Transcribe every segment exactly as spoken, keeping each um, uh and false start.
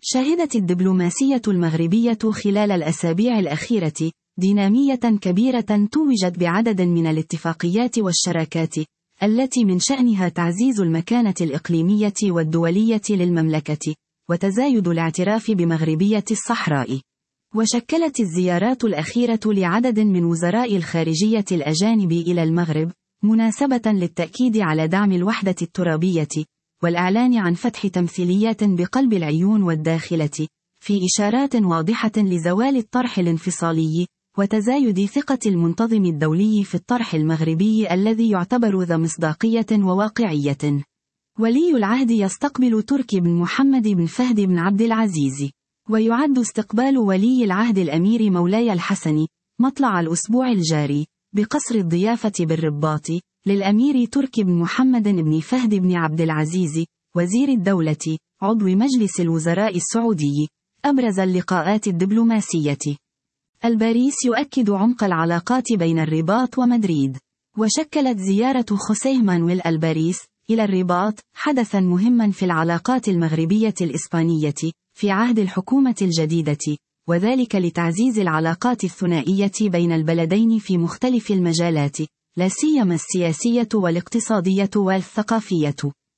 شهدت الدبلوماسية المغربية خلال الأسابيع الأخيرة دينامية كبيرة توجت بعدد من الاتفاقيات والشراكات التي من شأنها تعزيز المكانة الإقليمية والدولية للمملكة وتزايد الاعتراف بمغربية الصحراء. وشكلت الزيارات الأخيرة لعدد من وزراء الخارجية الأجانب إلى المغرب مناسبة للتأكيد على دعم الوحدة الترابية والإعلان عن فتح تمثيليات بقلب العيون والداخلة، في إشارات واضحة لزوال الطرح الانفصالي وتزايد ثقة المنتظم الدولي في الطرح المغربي الذي يعتبر ذا مصداقية وواقعية. ولي العهد يستقبل تركي بن محمد بن فهد بن عبد العزيز. ويعد استقبال ولي العهد الأمير مولاي الحسن مطلع الأسبوع الجاري بقصر الضيافة بالرباط للأمير تركي بن محمد بن فهد بن عبد العزيز وزير الدولة عضو مجلس الوزراء السعودي أبرز اللقاءات الدبلوماسية. الباريس يؤكد عمق العلاقات بين الرباط ومدريد. وشكلت زيارة خوسيه مانويل الباريس إلى الرباط حدثا مهما في العلاقات المغربية الإسبانية في عهد الحكومة الجديدة، وذلك لتعزيز العلاقات الثنائية بين البلدين في مختلف المجالات، لا سيما السياسية والاقتصادية والثقافية.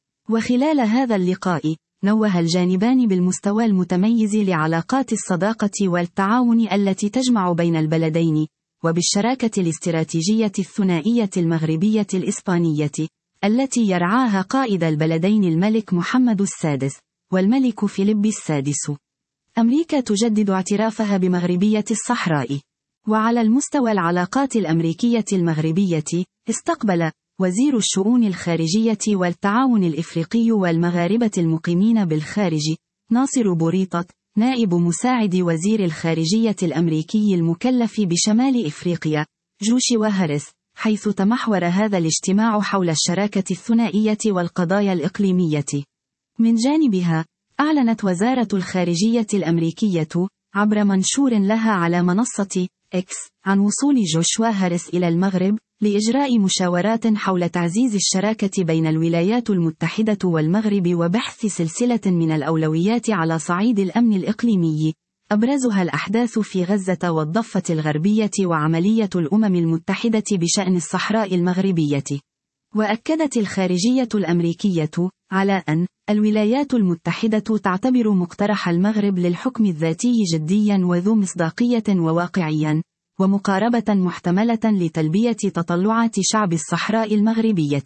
وخلال هذا اللقاء نوه الجانبان بالمستوى المتميز لعلاقات الصداقة والتعاون التي تجمع بين البلدين، وبالشراكة الاستراتيجية الثنائية المغربية الإسبانية التي يرعاها قائد البلدين الملك محمد السادس والملك فيليب السادس. أمريكا تجدد اعترافها بمغربية الصحراء. وعلى المستوى العلاقات الأمريكية المغربية، استقبل وزير الشؤون الخارجية والتعاون الإفريقي والمغاربة المقيمين بالخارج ناصر بوريطة نائب مساعد وزير الخارجية الأمريكي المكلف بشمال إفريقيا جوشوا هاريس، حيث تمحور هذا الاجتماع حول الشراكة الثنائية والقضايا الإقليمية. من جانبها، أعلنت وزارة الخارجية الأمريكية عبر منشور لها على منصة إكس عن وصول جوشوا هاريس إلى المغرب لإجراء مشاورات حول تعزيز الشراكة بين الولايات المتحدة والمغرب وبحث سلسلة من الأولويات على صعيد الأمن الإقليمي، أبرزها الأحداث في غزة والضفة الغربية وعملية الأمم المتحدة بشأن الصحراء المغربية. وأكدت الخارجية الأمريكية على أن الولايات المتحدة تعتبر مقترح المغرب للحكم الذاتي جديا وذو مصداقية وواقعيا، ومقاربة محتملة لتلبية تطلعات شعب الصحراء المغربية.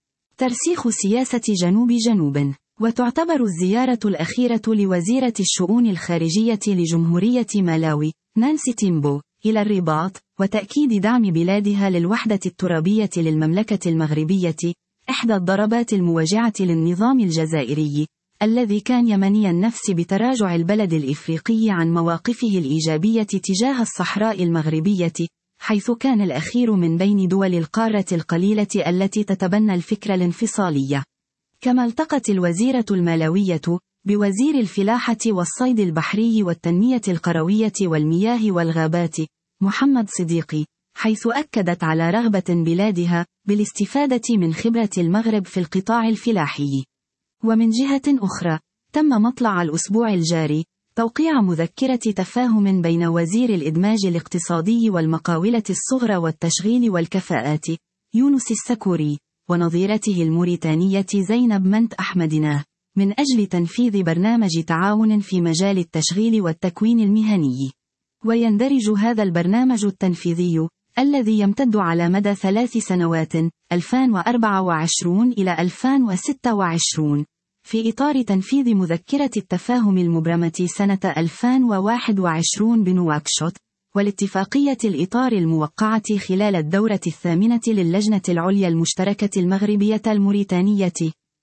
ترسيخ سياسة جنوب جنوب. وتعتبر الزيارة الأخيرة لوزيرة الشؤون الخارجية لجمهورية مالاوي نانسي تيمبو إلى الرباط وتأكيد دعم بلادها للوحدة الترابية للمملكة المغربية إحدى الضربات المواجعة للنظام الجزائري الذي كان يمني النفس بتراجع البلد الإفريقي عن مواقفه الإيجابية تجاه الصحراء المغربية، حيث كان الأخير من بين دول القارة القليلة التي تتبنى الفكر الانفصالي. كما التقت الوزيرة المالاوية بوزير الفلاحة والصيد البحري والتنمية القروية والمياه والغابات محمد صديقي، حيث أكدت على رغبة بلادها بالاستفادة من خبرة المغرب في القطاع الفلاحي. ومن جهة أخرى، تم مطلع الأسبوع الجاري توقيع مذكرة تفاهم بين وزير الإدماج الاقتصادي والمقاولة الصغرى والتشغيل والكفاءات يونس السكوري ونظيرته الموريتانية زينب منت أحمدنا من أجل تنفيذ برنامج تعاون في مجال التشغيل والتكوين المهني. ويندرج هذا البرنامج التنفيذي الذي يمتد على مدى ثلاث سنوات ألفين وأربعة وعشرين إلى ألفين وستة وعشرين في إطار تنفيذ مذكرة التفاهم المبرمة سنة ألفين وواحد وعشرين بنواكشوط، والاتفاقية الإطار الموقعة خلال الدورة الثامنة للجنة العليا المشتركة المغربية الموريتانية.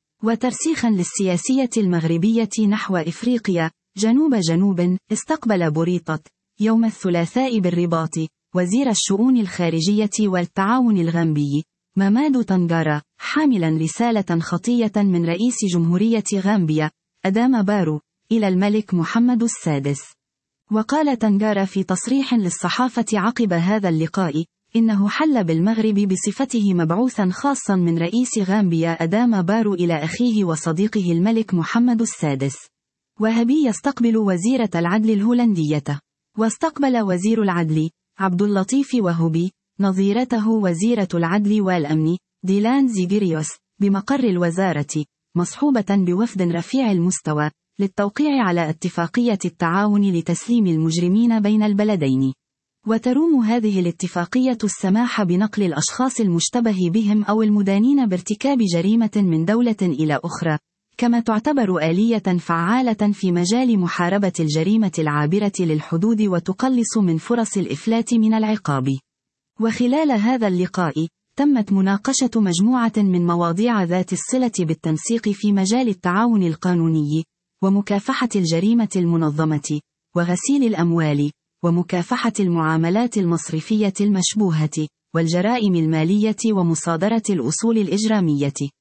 وترسيخا للسياسية المغربية نحو إفريقيا جنوب جنوب، استقبل بوريطة يوم الثلاثاء بالرباط وزير الشؤون الخارجية والتعاون الغامبي مامادو تنغارا، حاملا رسالة خطية من رئيس جمهورية غامبيا أداما بارو إلى الملك محمد السادس. وقال تنغارا في تصريح للصحافة عقب هذا اللقاء إنه حل بالمغرب بصفته مبعوثا خاصا من رئيس غامبيا أداما بارو إلى أخيه وصديقه الملك محمد السادس. وهبي يستقبل وزيرة العدل الهولندية. واستقبل وزير العدل عبد اللطيف وهبي نظيرته وزيرة العدل والأمن ديلان زيغيريوس بمقر الوزارة، مصحوبة بوفد رفيع المستوى للتوقيع على اتفاقية التعاون لتسليم المجرمين بين البلدين. وتروم هذه الاتفاقية السماح بنقل الأشخاص المشتبه بهم أو المدانين بارتكاب جريمة من دولة إلى أخرى، كما تعتبر آلية فعالة في مجال محاربة الجريمة العابرة للحدود وتقلص من فرص الإفلات من العقاب. وخلال هذا اللقاء، تمت مناقشة مجموعة من مواضيع ذات الصلة بالتنسيق في مجال التعاون القانوني، ومكافحة الجريمة المنظمة، وغسيل الأموال، ومكافحة المعاملات المصرفية المشبوهة، والجرائم المالية ومصادرة الأصول الإجرامية.